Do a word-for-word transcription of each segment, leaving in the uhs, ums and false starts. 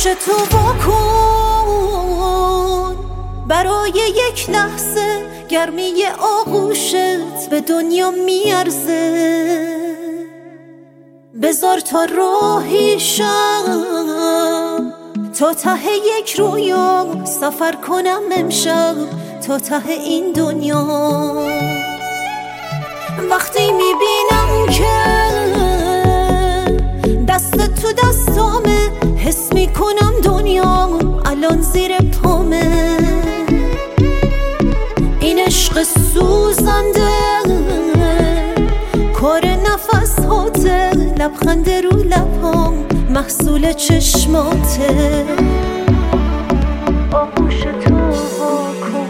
آغوش تو واکن، برای یک لحظه گرمی آغوشت به دنیا میارزه. بذار تا راهی شم تا ته یک رویا، سفر کنم امشب تا ته این دنیا. وقتی میبینم که دست تو دستامه، حس میکنم دنیا الان زیر پامه. این عشق سوزنده کار نفس هاته، لبخند رو لبام محصول چشماته. آغوش تو واکن.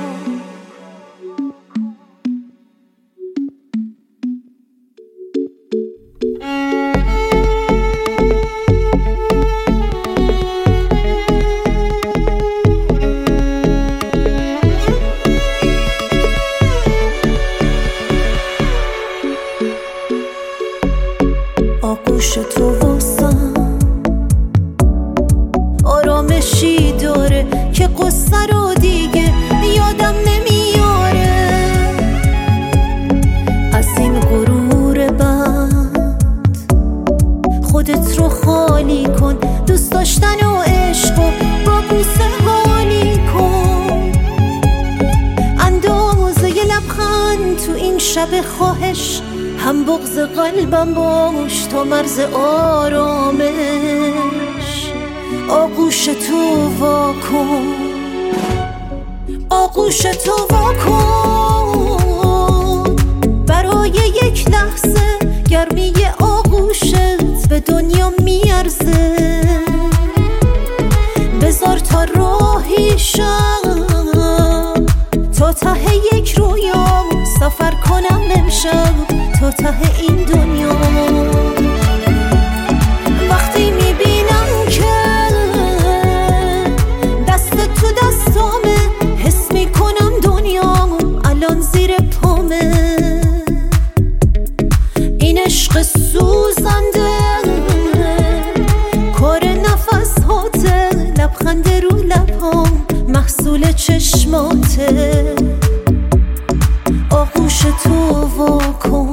آغوش تو واسم آرامشی داره که قصه رو دیگه یادم نمیاره. از این غرور بد خودت رو خالی کن، دوست داشتن و عشق و با بوسه حالی کن. اندازه ی لبخند تو این شب خواهش، هم بغض قلبم باش تا مرز آرامش. آغوش تو واکن، آغوش تو واکن، برای یک لحظه گرمی آغوشت به دنیا میارزه. بذار تا راهی شم تا ته یک رویا، سفر کنم امشب تا ته این دنیا. وقتی میبینم که دست تو دستامه، حس میکنم دنیا الان زیر پامه. این عشق سوزنده کار نفس هاته، لبخند رو لبام محصول چشماته. آغوش تو واکن.